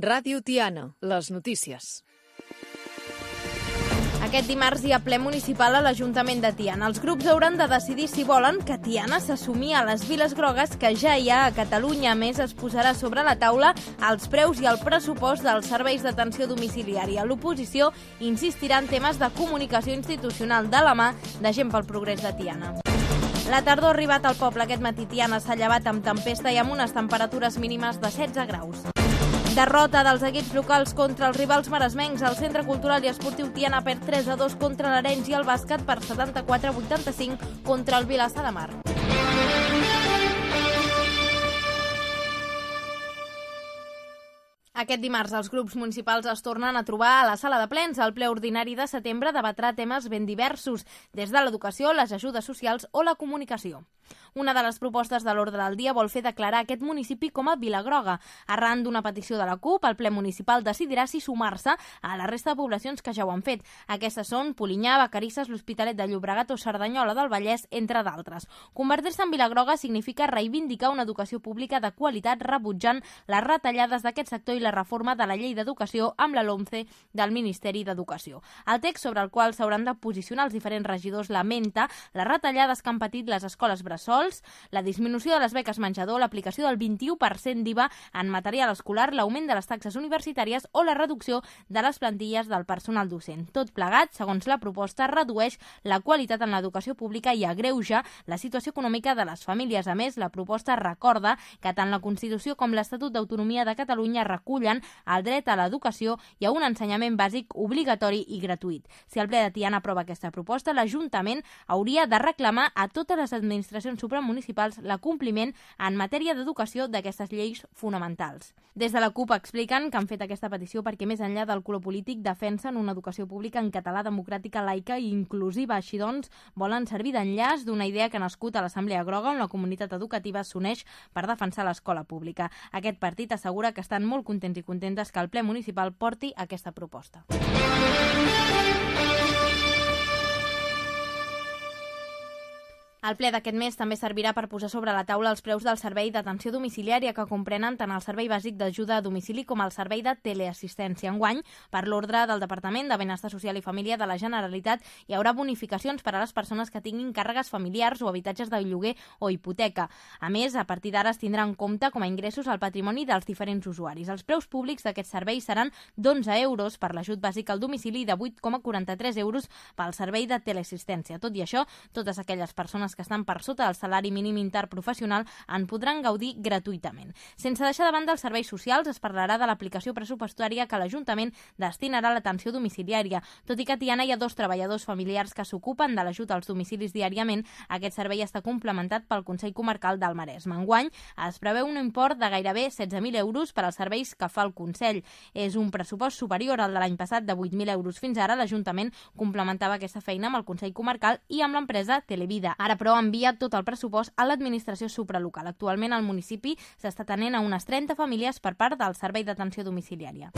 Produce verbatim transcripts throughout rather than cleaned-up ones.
Ràdio Tiana, les notícies. Aquest dimarts hi ha ple municipal a l'Ajuntament de Tiana. Els grups hauran de decidir si volen que Tiana s'assumi a les viles grogues que ja hi ha a Catalunya. A més, es posarà sobre la taula els preus i el pressupost dels serveis d'atenció domiciliària. L'oposició insistirà en temes de comunicació institucional de la mà de Gent pel Progrés de Tiana. La tardor ha arribat al poble. Aquest matí Tiana s'ha llevat amb tempesta i amb unes temperatures mínimes de setze graus. Derrota dels equips locals contra els rivals maresmencs. El Centre Cultural i Esportiu Tiana perd tres a dos contra l'Arenys i el bàsquet per setanta-quatre a vuitanta-cinc contra el Vilassar de Mar. Aquest dimarts els grups municipals es tornen a trobar a la sala de plens. El ple ordinari de setembre debatrà temes ben diversos, des de l'educació, les ajudes socials o la comunicació. Una de les propostes de l'ordre del dia vol fer declarar aquest municipi com a Vila Groga. Arran d'una petició de la CUP, el ple municipal decidirà si sumar-se a la resta de poblacions que ja ho han fet. Aquestes són Polinyà, Vacarisses, l'Hospitalet de Llobregat o Cerdanyola del Vallès, entre d'altres. Convertir-se en Vila Groga significa reivindicar una educació pública de qualitat, rebutjant les retallades d'aquest sector i la reforma de la llei d'educació amb la LOMCE del Ministeri d'Educació. El text sobre el qual s'hauran de posicionar els diferents regidors lamenta les retallades que han patit les escoles bressols, la disminució de les beques menjador, l'aplicació del vint-i-u per cent d'I V A en material escolar, l'augment de les taxes universitàries o la reducció de les plantilles del personal docent. Tot plegat, segons la proposta, redueix la qualitat en l'educació pública i agreuja la situació econòmica de les famílies. A més, la proposta recorda que tant la Constitució com l'Estatut d'Autonomia de Catalunya recullen el dret a l'educació i a un ensenyament bàsic obligatori i gratuït. Si el ple de Tiana aprova aquesta proposta, l'Ajuntament hauria de reclamar a totes les administracions supramunicipals l'acompliment en matèria d'educació d'aquestes lleis fonamentals. Des de la CUP expliquen que han fet aquesta petició perquè, més enllà del color polític, defensen una educació pública en català, democràtica, laica i inclusiva. Així doncs, volen servir d'enllaç d'una idea que ha nascut a l'Assemblea Groga, on la comunitat educativa s'uneix per defensar l'escola pública. Aquest partit assegura que estan molt contents i contentes que el ple municipal porti aquesta proposta. El ple d'aquest mes també servirà per posar sobre la taula els preus del servei d'atenció domiciliària, que comprenen tant el servei bàsic d'ajuda a domicili com el servei de teleassistència. Enguany, per l'ordre del Departament de Benestar Social i Família de la Generalitat, hi haurà bonificacions per a les persones que tinguin càrregues familiars o habitatges de lloguer o hipoteca. A més, a partir d'ara es tindrà en compte com a ingressos el patrimoni dels diferents usuaris. Els preus públics d'aquests serveis seran d'onze euros per l'ajut bàsic al domicili i de vuit coma quaranta-tres euros pel servei de teleassistència. Tot i això, totes aquelles persones que estan per sota del salari mínim interprofessional en podran gaudir gratuïtament. Sense deixar de banda els serveis socials, es parlarà de l'aplicació pressupostària que l'Ajuntament destinarà a l'atenció domiciliària. Tot i que a Tiana hi ha dos treballadors familiars que s'ocupen de l'ajut als domicilis diàriament, aquest servei està complementat pel Consell Comarcal del Maresme. Enguany es preveu un import de gairebé setze mil euros per als serveis que fa el Consell. És un pressupost superior al de l'any passat de vuit mil euros. Fins ara l'Ajuntament complementava aquesta feina amb el Consell Comarcal i amb l'empresa Televida. Ara, però, ha enviat tot el pressupost a l'administració supralocal. Actualment al municipi s'està atenent a unes trenta famílies per part del servei d'atenció domiciliària.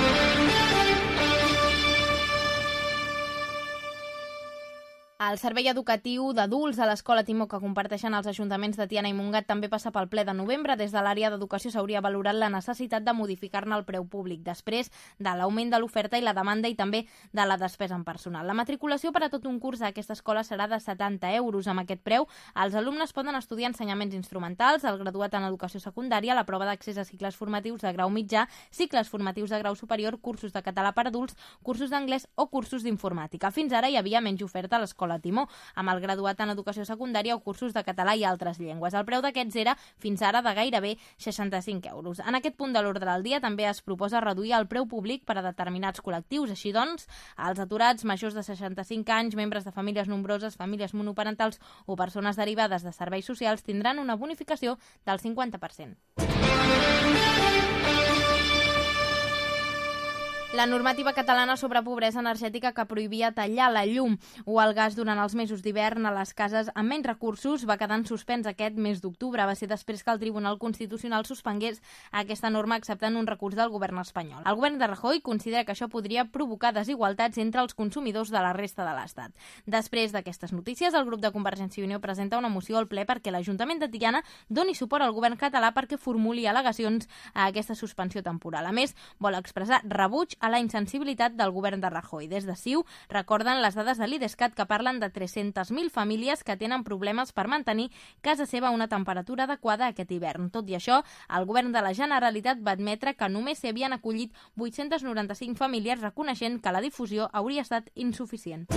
El servei educatiu d'adults a l'Escola Timó, que comparteixen els ajuntaments de Tiana i Montgat, també passa pel ple de novembre. Des de l'àrea d'educació s'hauria valorat la necessitat de modificar-ne el preu públic, després de l'augment de l'oferta i la demanda i també de la despesa en personal. La matriculació per a tot un curs a aquesta escola serà de setanta euros. Amb aquest preu, els alumnes poden estudiar ensenyaments instrumentals, el graduat en educació secundària, la prova d'accés a cicles formatius de grau mitjà, cicles formatius de grau superior, cursos de català per adults, cursos d'anglès o cursos d'informàtica. Fins ara hi havia menys oferta a l'escola a Timó, amb el graduat en educació secundària o cursos de català i altres llengües. El preu d'aquests era, fins ara, de gairebé seixanta-cinc euros. En aquest punt de l'ordre del dia també es proposa reduir el preu públic per a determinats col·lectius. Així doncs, els aturats majors de seixanta-cinc anys, membres de famílies nombroses, famílies monoparentals o persones derivades de serveis socials tindran una bonificació del cinquanta per cent. La normativa catalana sobre pobresa energètica que prohibia tallar la llum o el gas durant els mesos d'hivern a les cases amb menys recursos va quedar en suspens aquest mes d'octubre. Va ser després que el Tribunal Constitucional suspengués aquesta norma acceptant un recurs del govern espanyol. El govern de Rajoy considera que això podria provocar desigualtats entre els consumidors de la resta de l'Estat. Després d'aquestes notícies, el grup de Convergència i Unió presenta una moció al ple perquè l'Ajuntament de Tiana doni suport al govern català perquè formuli al·legacions a aquesta suspensió temporal. A més, vol expressar rebuig a la insensibilitat del govern de Rajoy. Des de C I U recorden les dades de l'Idescat que parlen de tres-centes mil famílies que tenen problemes per mantenir casa seva a una temperatura adequada aquest hivern. Tot i això, el govern de la Generalitat va admetre que només s'hi havien acollit vuit-cents noranta-cinc famílies, reconeixent que la difusió hauria estat insuficient.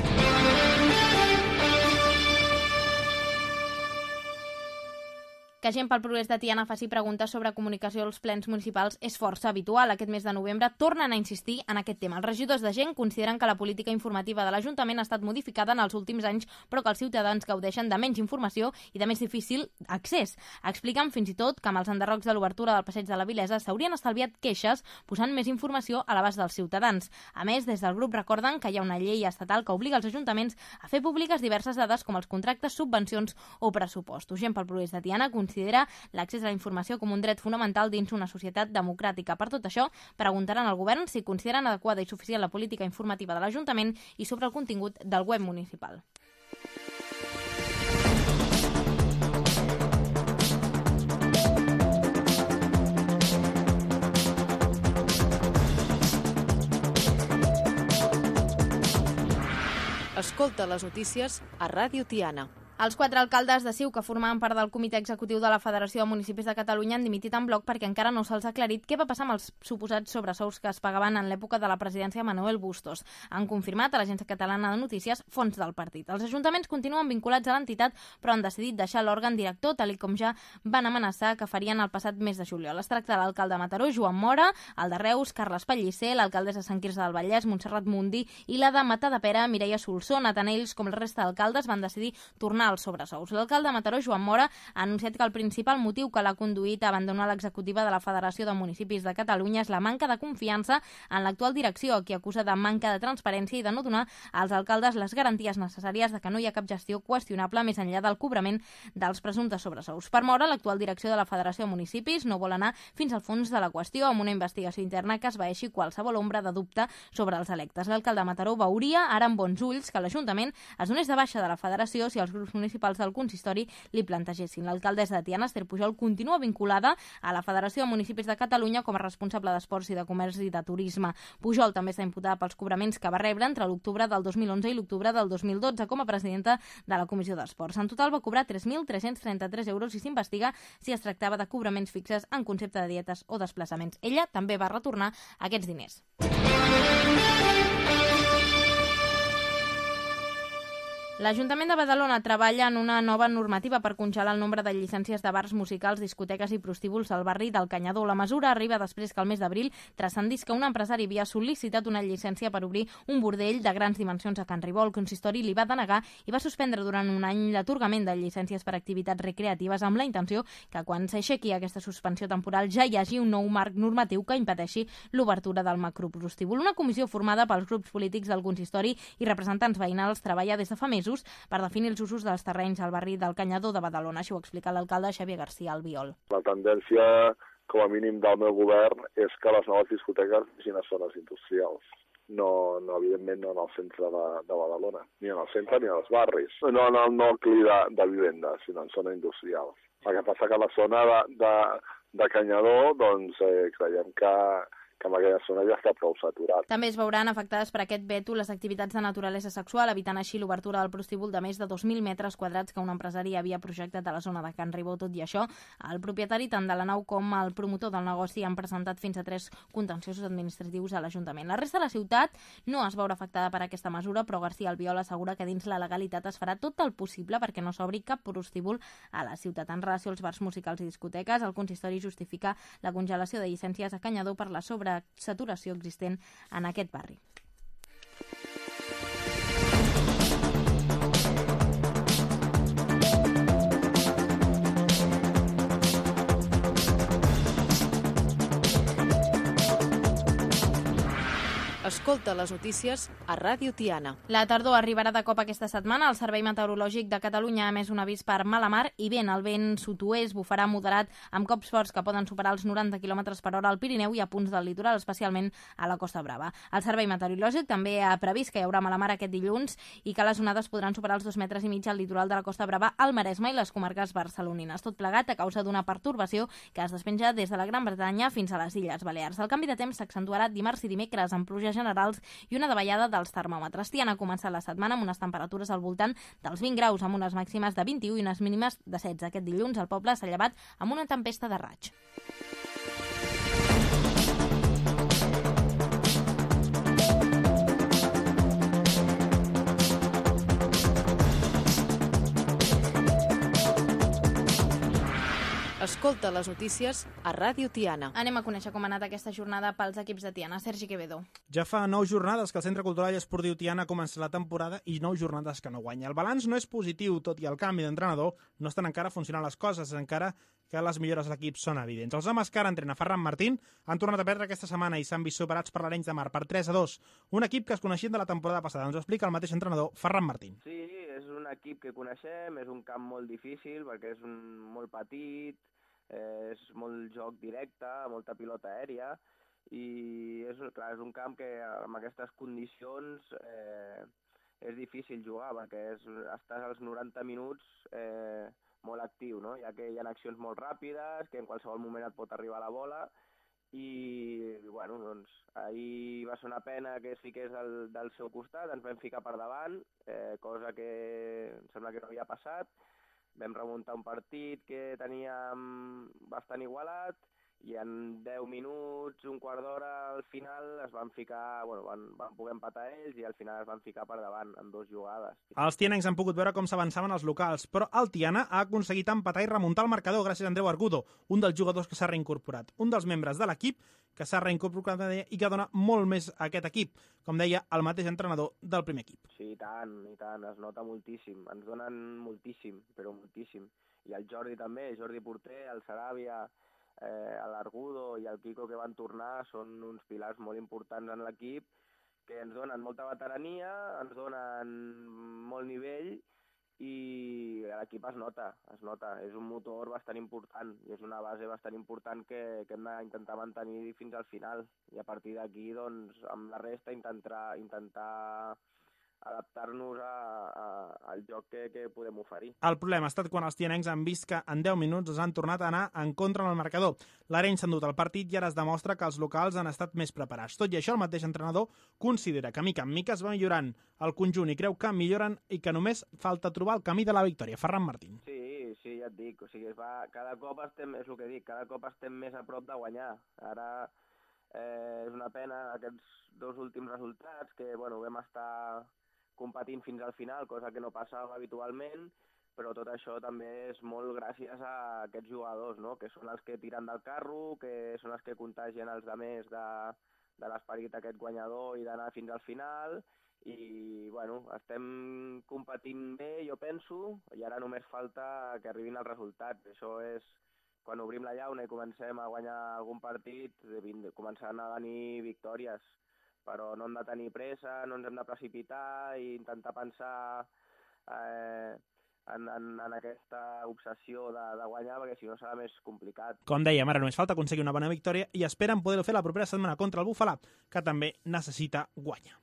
Que Gent pel Progrés de Tiana faci preguntes sobre comunicació als plens municipals és força habitual. Aquest mes de novembre tornen a insistir en aquest tema. Els regidors de Gent consideren que la política informativa de l'Ajuntament ha estat modificada en els últims anys, però que els ciutadans gaudeixen de menys informació i de més difícil accés. Expliquen fins i tot que amb els enderrocs de l'obertura del Passeig de la Vilesa s'haurien estalviat queixes posant més informació a l'abast dels ciutadans. A més, des del grup recorden que hi ha una llei estatal que obliga els ajuntaments a fer públiques diverses dades com els contractes, subvencions o pressupostos. Gent pel Progrés de Tiana considera l'accés a la informació com un dret fonamental dins una societat democràtica. Per tot això, preguntaran al govern si consideren adequada i suficient la política informativa de l'Ajuntament i sobre el contingut del web municipal. Escolta les notícies a Ràdio Tiana. Els quatre alcaldes de C I U que formaven part del comitè executiu de la Federació de Municipis de Catalunya han dimitit en bloc perquè encara no se'ls ha aclarit què va passar amb els suposats sobresous que es pagaven en l'època de la presidència de Manuel Bustos. Han confirmat a l'Agència Catalana de Notícies fonts del partit. Els ajuntaments continuen vinculats a l'entitat, però han decidit deixar l'òrgan director, tal com ja van amenaçar que farien el passat mes de juliol. Es tracta de l'alcalde de Mataró, Joan Mora, el de Reus, Carles Pellicer, l'alcaldessa de Sant Quirze del Vallès, Montserrat Mundi, i la de Matadepera, Mireia Solsona. Tant ells com la resta d'alcaldes van decidir tornar als sobresous. L'alcalde de Mataró, Joan Mora, ha anunciat que el principal motiu que l'ha conduït a abandonar l'executiva de la Federació de Municipis de Catalunya és la manca de confiança en l'actual direcció, a qui acusa de manca de transparència i de no donar als alcaldes les garanties necessàries de que no hi ha cap gestió qüestionable més enllà del cobrament dels presumptes sobresous. Per Mora, l'actual direcció de la Federació de Municipis no vol anar fins al fons de la qüestió amb una investigació interna que esvaeixi qualsevol ombra de dubte sobre els electes. L'alcalde de Mataró veuria ara amb bons ulls que l'Ajuntament es donés de baixa de la Federació si els grups municipals del consistori li plantegessin. L'alcaldessa de Tiana, Esther Pujol, continua vinculada a la Federació de Municipis de Catalunya com a responsable d'Esports i de Comerç i de Turisme. Pujol també està imputada pels cobraments que va rebre entre l'octubre del dos mil onze i l'octubre del dos mil dotze com a presidenta de la Comissió d'Esports. En total va cobrar tres mil tres-cents trenta-tres euros i s'investiga si es tractava de cobraments fixes en concepte de dietes o desplaçaments. Ella també va retornar aquests diners. L'Ajuntament de Badalona treballa en una nova normativa per congelar el nombre de llicències de bars musicals, discoteques i prostíbuls al barri del Canyadó. La mesura arriba després que el mes d'abril transcendís que un empresari havia sol·licitat una llicència per obrir un bordell de grans dimensions a Can Ribó. El consistori li va denegar i va suspendre durant un any l'atorgament de llicències per activitats recreatives amb la intenció que quan s'aixequi aquesta suspensió temporal ja hi hagi un nou marc normatiu que impedeixi l'obertura del macroprostíbul. Una comissió formada pels grups polítics del consistori i representants veïnals treballa des de fa mesos per definir els usos dels terrenys al barri del Canyadó de Badalona. Això ho explica l'alcalde Xavier García Albiol. La tendència, com a mínim del meu govern, és que les noves discoteques siguin a zones industrials. No, no, evidentment no en el centre de, de Badalona, ni en el centre ni en els barris. No en el nucli de, de vivenda, sinó en zona industrial. El que passa que a la zona de, de, de Canyadó, doncs eh, creiem que que en aquella zona ja està prou saturat. També es veuran afectades per aquest veto les activitats de naturalesa sexual, evitant així l'obertura del prostíbul de més de dos mil metres quadrats que un empresari havia projectat a la zona de Can Ribó. Tot i això, el propietari tant de la nau com el promotor del negoci han presentat fins a tres contenciosos administratius a l'Ajuntament. La resta de la ciutat no es veurà afectada per aquesta mesura, però García Albiol assegura que dins la legalitat es farà tot el possible perquè no s'obri cap prostíbul a la ciutat. En relació als bars musicals i discoteques, el consistori justifica la congelació de llicències a Canyadó per la sobre saturació existent en aquest barri. Escolta les notícies a Ràdio Tiana. La tardor arribarà de cop aquesta setmana. El Servei Meteorològic de Catalunya ha emès un avís per mala mar i vent. El vent sud-oest bufarà moderat amb cops forts que poden superar els noranta quilòmetres per hora al Pirineu i a punts del litoral, especialment a la Costa Brava. El Servei Meteorològic també ha previst que hi haurà mala mar aquest dilluns i que les onades podran superar els dos metres i mig al litoral de la Costa Brava, al Maresme i les comarques barcelonines. Tot plegat a causa d'una pertorbació que es despenja des de la Gran Bretanya fins a les Illes Balears. El canvi de temps s'accentuarà dimarts i dimecres amb pluges generals i una davallada dels termòmetres. Tiana ha començat la setmana amb unes temperatures al voltant dels vint graus, amb unes màximes de vint-i-u i unes mínimes de setze. Aquest dilluns el poble s'ha llevat amb una tempesta de raig. Escolta les notícies a Ràdio Tiana. Anem a conèixer com ha anat aquesta jornada pels equips de Tiana. Sergi Quevedo. Ja fa nou jornades que el Centre Cultural i Esportiu Tiana ha començat la temporada i nou jornades que no guanya. El balanç no és positiu, tot i el canvi d'entrenador no estan encara funcionant les coses, encara que les millores de l'equip són evidents. Els homes que ara entrena Ferran Martín han tornat a perdre aquesta setmana i s'han vist superats per l'Arenys de Mar per tres a dos, un equip que es coneixien de la temporada passada. Ens ho explica el mateix entrenador, Ferran Martín. Sí, és un equip que coneixem, és un camp molt difícil perquè és un molt petit, eh, és molt joc directe, molta pilota aèria, i és, clar, és un camp que amb aquestes condicions eh, és difícil jugar, perquè és, estàs als noranta minuts eh, molt actiu, no? Ja que hi ha accions molt ràpides, que en qualsevol moment et pot arribar la bola, i bueno, doncs ahir va ser una pena que es fiqués del, del seu costat, ens vam ficar per davant, eh, cosa que em sembla que no havia passat. Vam remuntar un partit que teníem bastant igualat i en deu minuts, un quart d'hora al final es van ficar, bueno, van, van poder empatar ells i al final es van ficar per davant en dues jugades. Els tianencs han pogut veure com s'avançaven els locals, però el Tiana ha aconseguit empatar i remuntar el marcador gràcies a Andreu Argudo, un dels jugadors que s'ha reincorporat, un dels membres de l'equip que s'ha reincorporat i que dona molt més a aquest equip, com deia el mateix entrenador del primer equip. Sí, i tant, i tant, es nota moltíssim, ens donen moltíssim, però moltíssim. I el Jordi també, Jordi Porter, el Saràbia, eh, l'Argudo i el Quico que van tornar són uns pilars molt importants en l'equip que ens donen molta veterania, ens donen molt nivell i l'equip es nota, es nota. És un motor bastant important i és una base bastant important que, que hem d'intentar mantenir fins al final. I a partir d'aquí, doncs, amb la resta intentar, intentar adaptar-nos a, a, al joc que, que podem oferir. El problema ha estat quan els tianencs han vist que en deu minuts es han tornat a anar en contra en el marcador. L'Arenys s'ha endut el partit i ara es demostra que els locals han estat més preparats. Tot i això, el mateix entrenador considera que mica en mica es va millorant el conjunt i creu que milloren i que només falta trobar el camí de la victòria. Ferran Martín. Sí, sí, ja et dic. O sigui, es va, cada cop estem, és el que dic, cada cop estem més a prop de guanyar. Ara eh, és una pena aquests dos últims resultats que, bueno, vam estar competint fins al final, cosa que no passava habitualment, però tot això també és molt gràcies a aquests jugadors, no? Que són els que tiren del carro, que són els que contagien els altres de, de l'esperit aquest guanyador i d'anar fins al final, i bueno, estem competint bé, jo penso, i ara només falta que arribin els resultats. Això és, quan obrim la llauna i comencem a guanyar algun partit, començaran a venir victòries, però no hem de tenir pressa, no ens hem de precipitar i intentar pensar eh, en, en, en aquesta obsessió de, de guanyar, perquè si no serà més complicat. Com dèiem, ara només falta aconseguir una bona victòria i esperen poder-ho fer la propera setmana contra el Bufalà, que també necessita guanyar.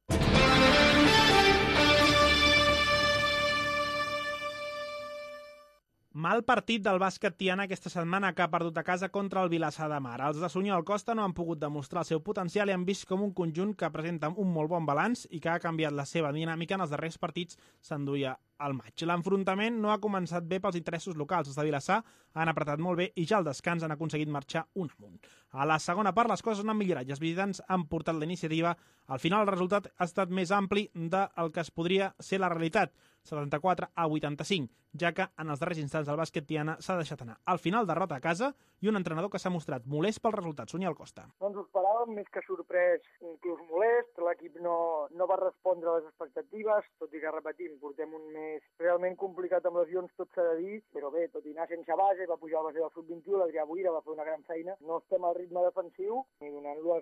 Mal partit del bàsquet tiana aquesta setmana, que ha perdut a casa contra el Vilassar de Mar. Els de Sunyol Costa no han pogut demostrar el seu potencial i han vist com un conjunt que presenta un molt bon balanç i que ha canviat la seva dinàmica en els darrers partits s'enduia al maig. L'enfrontament no ha començat bé pels interessos locals. Els de Vilassar han apretat molt bé i ja al descans han aconseguit marxar un amunt. A la segona part les coses no han millorat i els visitants han portat la iniciativa. Al final el resultat ha estat més ampli del que es podria ser la realitat, setanta-quatre a vuitanta-cinc, ja que en els darrers instants el bàsquet tiana s'ha deixat anar. Al final, derrota a casa i un entrenador que s'ha mostrat molest pel resultat. Sunyol Costa. No ens ho esperàvem, més que sorprès, inclús molest. L'equip no, no va respondre a les expectatives, tot i que, repetim, portem un mes realment complicat amb lesions, tot s'ha de dir, però bé, tot i anar sense base, va pujar a la base del sub vint-i-u, l'Adrià Boira va fer una gran feina. No estem al ritme defensiu, ni donant-lo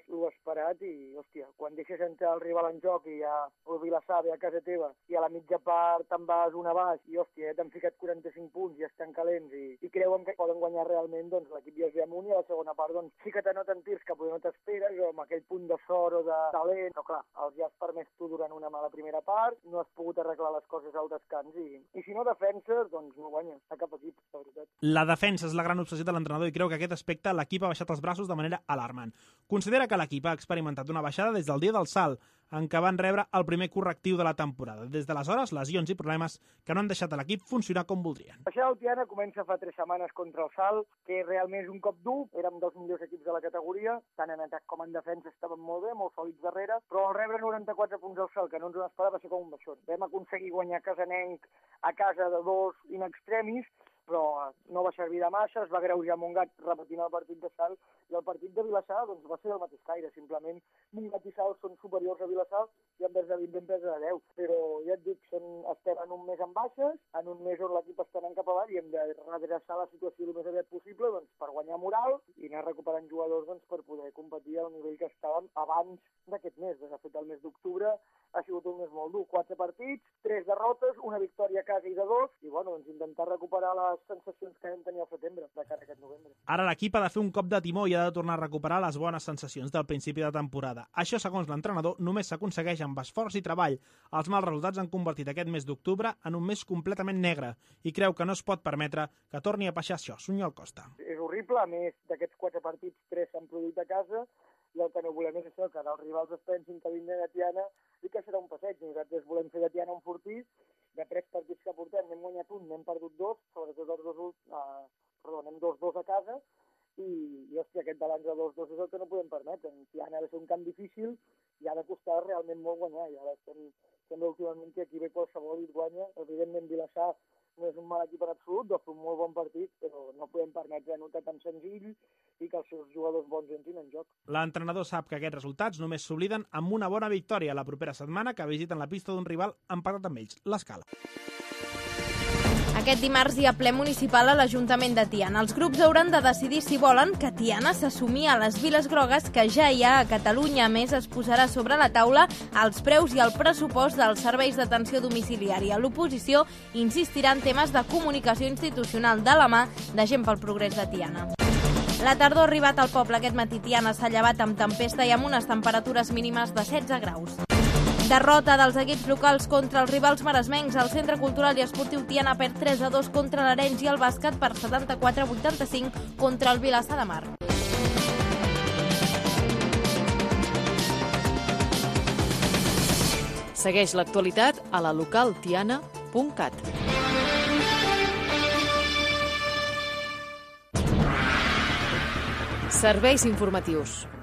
inesperat i, hòstia, quan deixes entrar el rival en joc i ja el Vilassar ve a casa teva i a la mitja part te'n vas una baix i, hòstia, ja t'han ficat quaranta-cinc punts i estan calents i, i creuen que poden guanyar realment, doncs l'equip ja es ve amunt i a la segona part, doncs sí que t'anoten tirs que potser no t'esperes o amb aquell punt de sort o de talent, però clar, els ja has permès tu durant una mala primera part, no has pogut arreglar les coses al descans i, i si no defenses, doncs no guanyes a cap equip, la veritat. La defensa és la gran obsessió de l'entrenador i creu que aquest aspecte l'equip ha baixat els braços de manera alarmant. Considera que l'equip ha experimentat una baixada des del dia del salt, en què van rebre el primer correctiu de la temporada. Des d'aleshores, lesions i problemes que no han deixat a l'equip funcionar com voldrien. Això del Tiana comença fa tres setmanes contra el Salt, que realment és un cop dur, érem dels millors equips de la categoria, tant en atac com en defensa estaven molt bé, molt sòlids darrere, però al rebre noranta-quatre punts al Salt, que no ens ho esperava, va ser com un baixón. Vam aconseguir guanyar Casanenc a casa de dos in extremis, però no va servir de massa, es va greujar Montgat repetint el partit de Salt, i el partit de Vilassar doncs, va ser el mateix caire, simplement Montgat i Salt són superiors a Vilassar i en vez de vint en vez de deu, però ja et dic, són, estem en un mes en baixes, en un mes on l'equip està anant cap avall i hem de redreçar la situació el més aviat possible doncs, per guanyar moral i anar recuperant jugadors doncs, per poder competir al nivell que estàvem abans d'aquest mes. De fet, el mes d'octubre ha sigut un mes molt dur, quatre partits, tres derrotes, una victòria a casa i de dos, i bueno, doncs intentar recuperar les sensacions que vam tenir al setembre, de cara a aquest novembre. Ara l'equip ha de fer un cop de timó i ha de tornar a recuperar les bones sensacions del principi de temporada. Això, segons l'entrenador, només s'aconsegueix amb esforç i treball. Els mals resultats han convertit aquest mes d'octubre en un mes completament negre i creu que no es pot permetre que torni a passar això. Sunyol Costa. És horrible, a més d'aquests quatre partits, tres s'han produït a casa, i el que no volem és això, que els rivals es pensin que vindran a Tiana i que serà un passeig. Nosaltres volem fer de Tiana un fortí, de tres partits que portem, n'hem guanyat un, n'hem perdut dos, sobretot els dos, uh, perdó, n'hem dos dos a casa, i, i hòstia, aquest balanç de dos dos és el que no podem permetre. Tiana ha de ser un camp difícil i ha de costar realment molt guanyar, i ara estem, sembla últimament que aquí ve qualsevol i guanya. Evidentment, Vilassar no és un mal equip en absolut, va fer un molt bon partit, però no podem permetre anotar tan senzill i que els seus jugadors bons entrin en joc. L'entrenador sap que aquests resultats només s'obliden amb una bona victòria la propera setmana que visiten la pista d'un rival empatat amb ells, l'Escala. Aquest dimarts hi ha ple municipal a l'Ajuntament de Tiana. Els grups hauran de decidir si volen que Tiana s'assumia a les viles grogues que ja hi ha a Catalunya. A més, es posarà sobre la taula els preus i el pressupost dels serveis d'atenció domiciliària. L'oposició insistirà en temes de comunicació institucional de la mà de Gent pel Progrés de Tiana. La tardor ha arribat al poble. Aquest matí Tiana s'ha llevat amb tempesta i amb unes temperatures mínimes de setze graus. Derrota dels equips locals contra els rivals maresmencs. El Centre Cultural i Esportiu Tiana perd tres a dos contra l'Arenys i el bàsquet per setanta-quatre a vuitanta-cinc contra el Vilassar de Mar. Segueix l'actualitat a la local tiana punt cat. Serveis informatius.